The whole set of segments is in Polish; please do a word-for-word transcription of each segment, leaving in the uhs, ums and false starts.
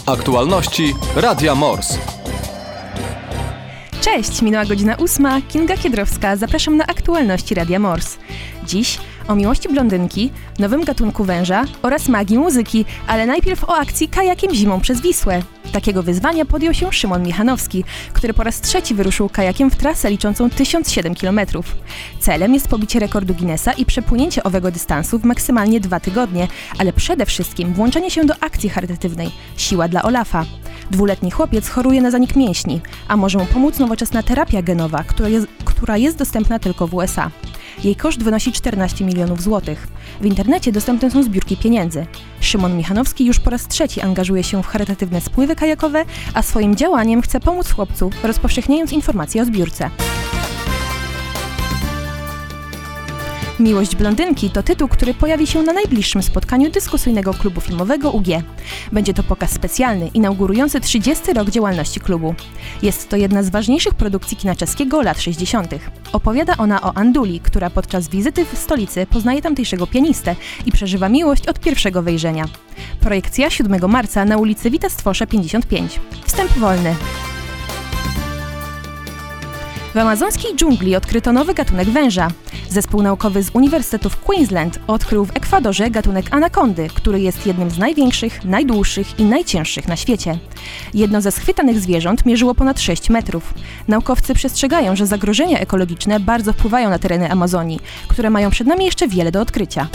Aktualności Radia Mors. Cześć, minęła godzina ósma, Kinga Kiedrowska, zapraszam na aktualności Radia Mors. Dziś o miłości blondynki, nowym gatunku węża oraz magii muzyki, ale najpierw o akcji kajakiem zimą przez Wisłę. Takiego wyzwania podjął się Szymon Michanowski, który po raz trzeci wyruszył kajakiem w trasę liczącą tysiąc siedem kilometrów. Celem jest pobicie rekordu Guinnessa i przepłynięcie owego dystansu w maksymalnie dwa tygodnie, ale przede wszystkim włączenie się do akcji charytatywnej Siła dla Olafa. Dwuletni chłopiec choruje na zanik mięśni, a może mu pomóc nowoczesna terapia genowa, która jest, która jest dostępna tylko w U S A. Jej koszt wynosi czternaście milionów złotych. W internecie dostępne są zbiórki pieniędzy. Szymon Michanowski już po raz trzeci angażuje się w charytatywne spływy kajakowe, a swoim działaniem chce pomóc chłopcu, rozpowszechniając informacje o zbiórce. Miłość blondynki to tytuł, który pojawi się na najbliższym spotkaniu dyskusyjnego klubu filmowego U G. Będzie to pokaz specjalny, inaugurujący trzydziesty rok działalności klubu. Jest to jedna z ważniejszych produkcji kina czeskiego lat sześćdziesiątych. Opowiada ona o Anduli, która podczas wizyty w stolicy poznaje tamtejszego pianistę i przeżywa miłość od pierwszego wejrzenia. Projekcja siódmego marca na ulicy Wita Stwosza pięćdziesiąt pięć. Wstęp wolny. W amazonskiej dżungli odkryto nowy gatunek węża. Zespół naukowy z Uniwersytetu w Queensland odkrył w Ekwadorze gatunek anakondy, który jest jednym z największych, najdłuższych i najcięższych na świecie. Jedno ze schwytanych zwierząt mierzyło ponad sześć metrów. Naukowcy przestrzegają, że zagrożenia ekologiczne bardzo wpływają na tereny Amazonii, które mają przed nami jeszcze wiele do odkrycia.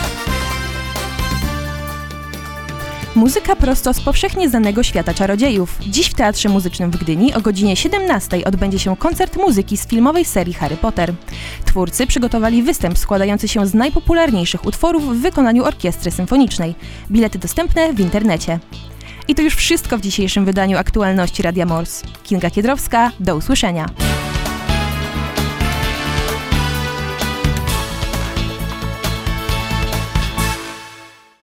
Muzyka prosto z powszechnie znanego świata czarodziejów. Dziś w Teatrze Muzycznym w Gdyni o godzinie siedemnastej odbędzie się koncert muzyki z filmowej serii Harry Potter. Twórcy przygotowali występ składający się z najpopularniejszych utworów w wykonaniu orkiestry symfonicznej. Bilety dostępne w internecie. I to już wszystko w dzisiejszym wydaniu aktualności Radia Mors. Kinga Kiedrowska, do usłyszenia.